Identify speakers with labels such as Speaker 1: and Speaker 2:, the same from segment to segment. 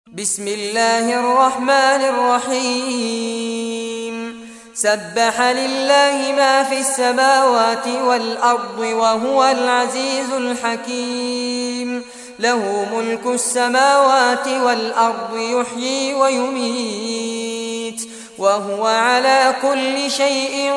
Speaker 1: بسم الله الرحمن الرحيم سبح لله ما في السماوات والأرض وهو العزيز الحكيم له ملك السماوات والأرض يحيي ويميت وهو على كل شيء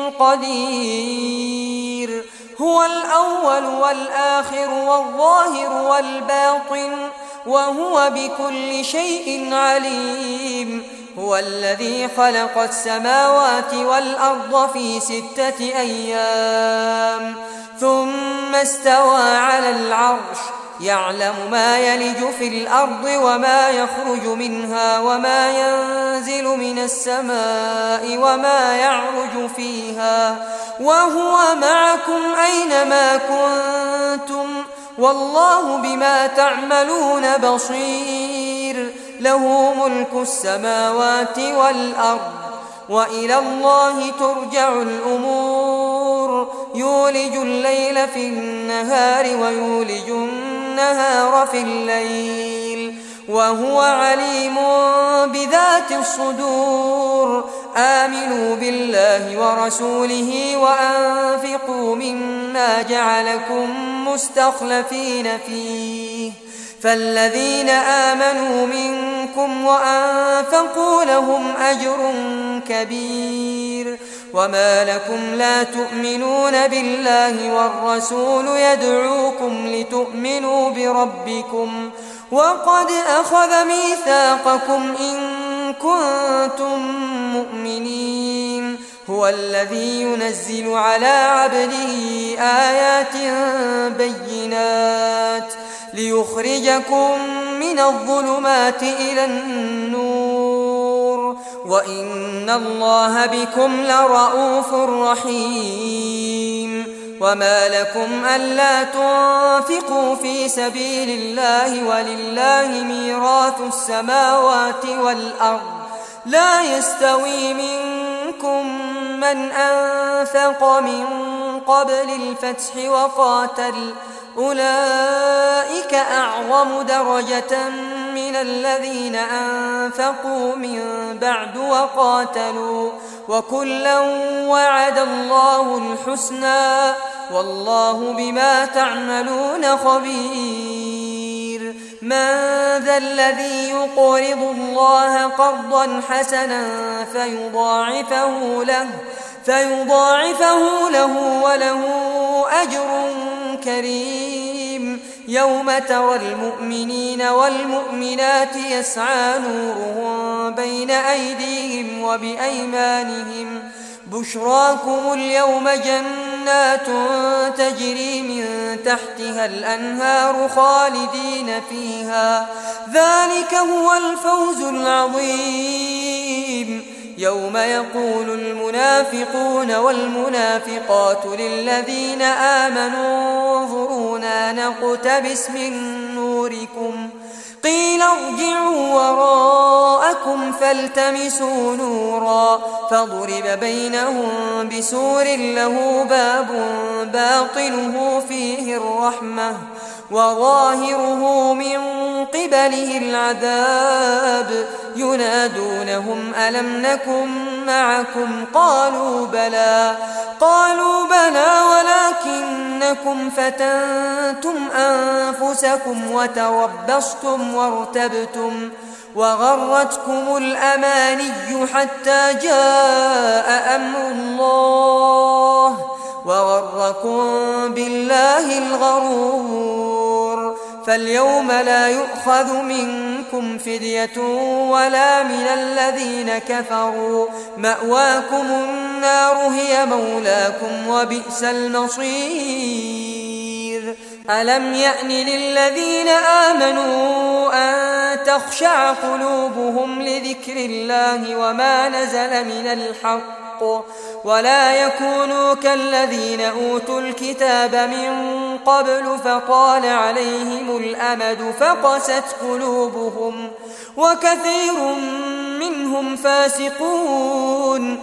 Speaker 1: قدير هو الأول والآخر والظاهر والباطن وهو بكل شيء عليم هو الذي خلق السماوات والأرض في 6 أيام ثم استوى على العرش يعلم ما يلج في الأرض وما يخرج منها وما ينزل من السماء وما يعرج فيها وهو معكم أينما كنتم والله بما تعملون بصير له ملك السماوات والأرض وإلى الله ترجع الأمور يولج الليل في النهار ويولج النهار في الليل وهو عليم بذات الصدور آمنوا بالله ورسوله وأنفقوا مما جعلكم مستخلفين فيه فالذين آمنوا منكم وأنفقوا لهم أجر كبير وما لكم لا تؤمنون بالله والرسول يدعوكم لتؤمنوا بربكم وقد أخذ ميثاقكم إن كنتم مؤمنين هو الذي ينزل على عبده آيات بينات ليخرجكم من الظلمات إلى النور وإن الله بكم لرؤوف رحيم وما لكم ألا تنفقوا في سبيل الله ولله ميراث السماوات والأرض لا يستوي منكم من أنفق من قبل الفتح وقاتل أولئك أعظم درجة من الذين أنفقوا من بعد وقاتلوا وكلا وعد الله الحسنى والله بما تعملون خبير من ذا الذي يقرض الله قرضا حسنا فيضاعفه له وله أجر كريم يوم ترى المؤمنين والمؤمنات يسعى نورهم بين أيديهم وبأيمانهم بشراكم اليوم جنات تجري من تحتها الأنهار خالدين فيها ذلك هو الفوز العظيم يوم يقول المنافقون والمنافقات للذين آمنوا انظرونا نقتبس من نوركم قيل ارجعوا وراءكم فالتمسوا نورا فضرب بينهم بسور له باب باطنه فيه الرحمة وظاهره من قبله العذاب ينادونهم ألم نكن معكم قالوا بلى ولكنكم فتنتم أنفسكم وتربصتم وارتبتم وغرتكم الأماني حتى جاء أمر الله وغركم بالله الغرور فاليوم لا يؤخذ منكم فدية ولا من الذين كفروا مأواكم النار هي مولاكم وبئس المصير ألم يأن للذين آمنوا أن تخشع قلوبهم لذكر الله وما نزل من الحق ولا يكونوا كالذين أوتوا الكتاب من قبل فطال عليهم الأمد فقست قلوبهم وكثير منهم فاسقون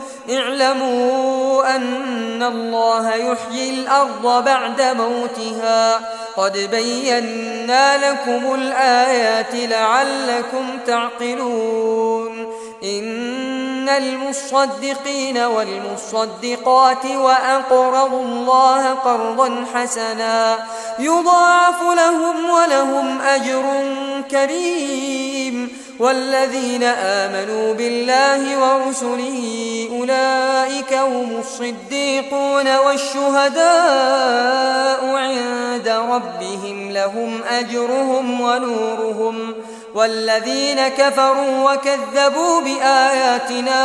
Speaker 1: اعلموا أن الله يحيي الأرض بعد موتها قد بينا لكم الآيات لعلكم تعقلون إن المصدقين والمصدقات وأقرضوا الله قرضا حسنا يضاعف لهم ولهم أجر كريم والذين آمنوا بالله ورسله أولئك هم الصديقون والشهداء عند ربهم لهم أجرهم ونورهم والذين كفروا وكذبوا بآياتنا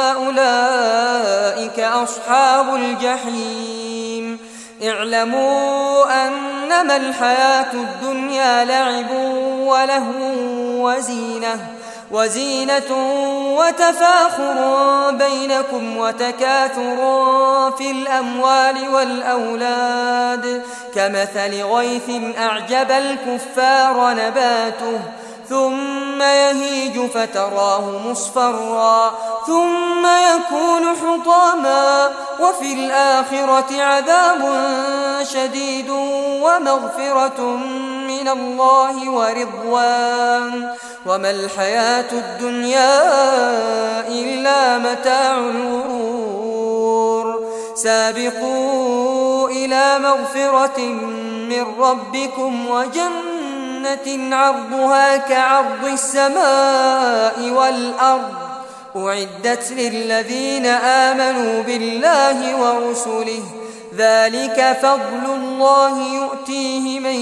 Speaker 1: أولئك أصحاب الجحيم اعلموا أنما الحياة الدنيا لعب ولهو وزينة وتفاخر بينكم وتكاثر في الأموال والأولاد كمثل غيث أعجب الكفار نباته ثم يهيج فتراه مصفرا ثم يكون حطاما وفي الآخرة عذاب شديد ومغفرة من الله ورضوان وما الحياة الدنيا إلا متاع الغرور سابقوا إلى مغفرة من ربكم وجنة عرضها كعرض السماء والأرض أعدت للذين آمنوا بالله ورسله ذلك فضل الله يؤتيه من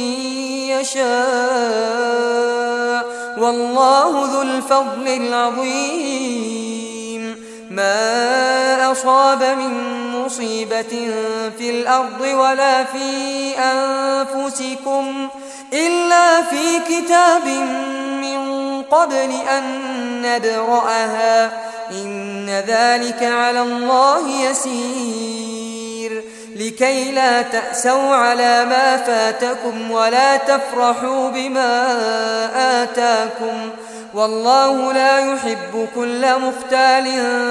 Speaker 1: يشاء والله ذو الفضل العظيم ما أصاب من مصيبة في الأرض ولا في أنفسكم إلا في كتاب من قبل أن نبرأها إن ذلك على الله يسير لكي لا تأسوا على ما فاتكم ولا تفرحوا بما آتاكم والله لا يحب كل مختال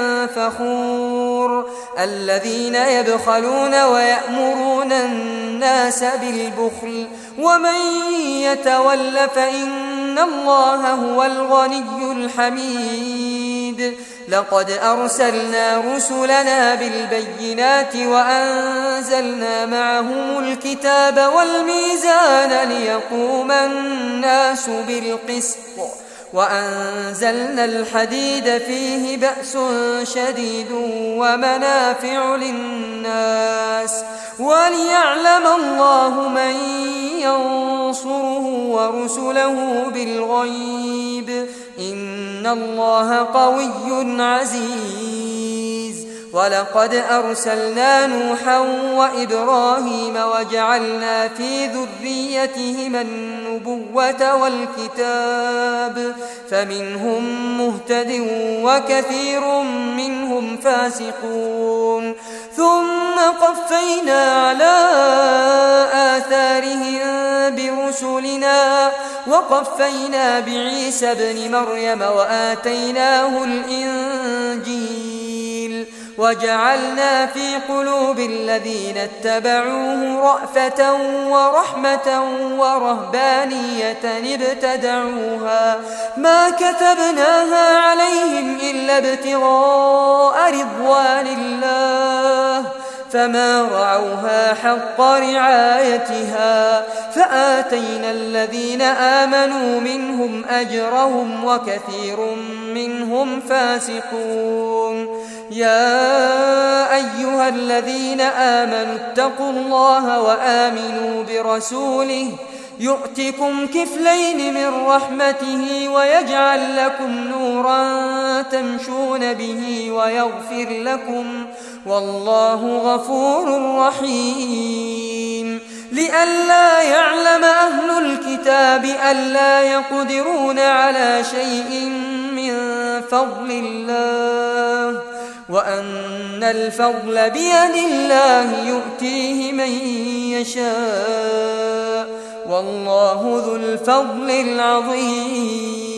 Speaker 1: فخور الذين يبخلون ويأمرون الناس بالبخل ومن يتول فإن الله هو الغني الحميد لقد أرسلنا رسلنا بالبينات وأنزلنا معهم الكتاب والميزان ليقوم الناس بالقسط وأنزلنا الحديد فيه بأس شديد ومنافع للناس وليعلم الله من ينصره ورسله بالغيب إن الله قوي عزيز ولقد أرسلنا نوحا وإبراهيم وجعلنا في ذريتهما النبوة والكتاب فمنهم مهتد وكثير منهم فاسقون ثم قفينا على آثارهم برسلنا وقفينا بعيسى ابن مريم وآتيناه الإنجيل وجعلنا في قلوب الذين اتبعوه رأفة ورحمة ورهبانية ابتدعوها ما كتبناها عليهم إلا ابتغاء رضوان الله فما رعوها حق رعايتها فآتينا الذين آمنوا منهم أجرهم وكثير منهم فاسقون يا أيها الذين آمنوا اتقوا الله وآمنوا برسوله يؤتكم كفلين من رحمته ويجعل لكم نورا تمشون به ويغفر لكم والله غفور رحيم لئلا يعلم أهل الكتاب ألا يقدرون على شيء من فضل الله وأن الفضل بيد الله يؤتيه من يشاء والله ذو الفضل العظيم